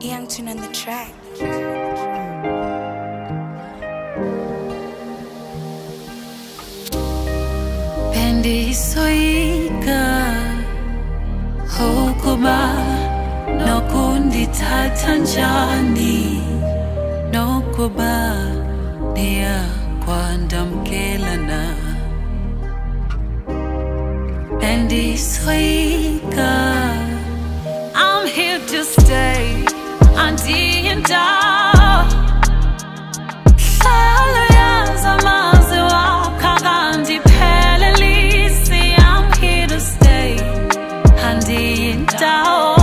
Young Tune on the track. Bendisoyika ukuba nokundithatha njani, nokuba ndiyakwandamkelana. Bendisoyika, I'm here to stay, andiyindawo hlala yazi amazwi wakho akandiphelelisi. I'm here to stay, andiyindawo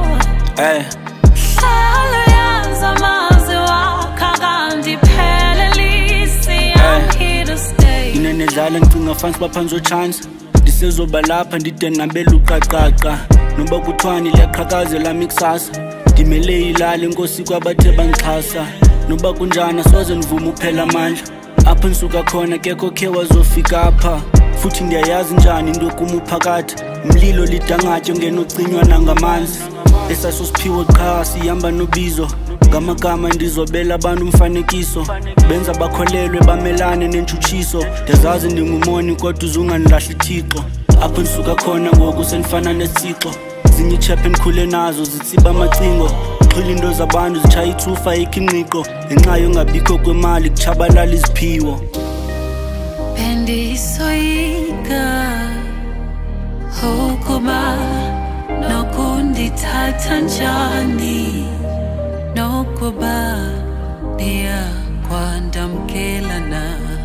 hlala yazi amazwi wakho akandiphelelisi. I'm here to stay. Nginenedlala ngicinga fans baphansi ochance, ndisezoba lapha ndide nabela uqaqaqa. Noba kuthwani liyaqhakazela mikusasa, ndimele ilali inkosi kwabathe bangixhasa. Noba kunjani soze ndivume uphela amandla, apho ndisuka khona kekho khe wazofika apha. Futhi ndiyayazi njani into kum phakathi, umlilo lidangatyo ngenocinywa nangamanzi. Esasosiphiwo qha sihamba nobizo, ngamagama ndizobela abantu umfanekiso. Benza bakholelwe bamelane nentshutshiso, ndiyazazi ndingumoni kodwa uzunganilahli Thixo. Apho ndisuka khona ngoku sendifana nesixo, zinye ichaphe endikhule nazo zitsiba amacingo. Xhila into zabantu zitshaya ithufa ikho ingqiqo, ngenxa yongabikho kwemali kutshabalala iziphiwo. Bendisoyika ukuba nokundithatha njani, nokuba ndiyakwandamkelana.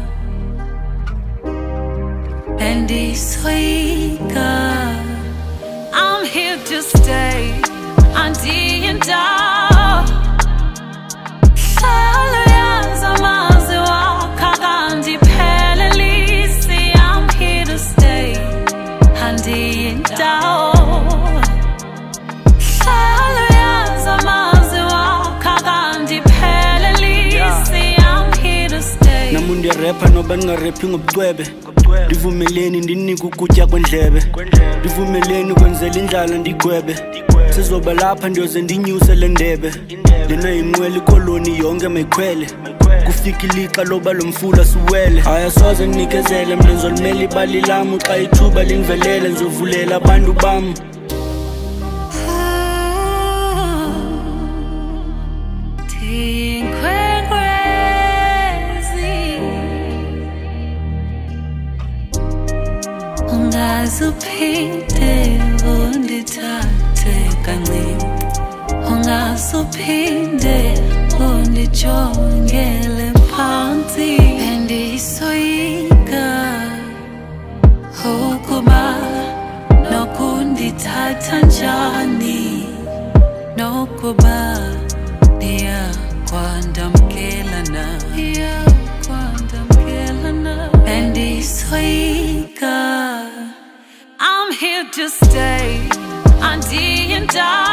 Bendisoyika, I'm here to stay, andiyindawo hlala yazi amazwi wakho akandiphelelisi. I'm here to stay, andiyindawo hlala yazi amazwi wakho akandiphelelisi. I'm here to stay. Nami ndiyarapha noba ndingaraphi ngobucwebe, ndivumeleni ndinike ukutya kwendlebe, ndivumeleni kwenzela indlala ndigwebe. Sizoba lapha ndiyoze ndinyuse le ndebe, lena yinqwele ikoloni yonke mayikhwele. Kufika ilixa loba lo mfula siwele, haya soze ndinikezele mna ndizolimela ibali lam. Xa ithuba lindivelele ndizovulela abantu bam. Ungazuphinde undithathe kancane, ungazuphinde undijongele phansi. Bendisoyika ukuba nokundithatha njani, nokuba ndiyakwandamkelana. Bendisoyika, I'm here to stay, andiyindawo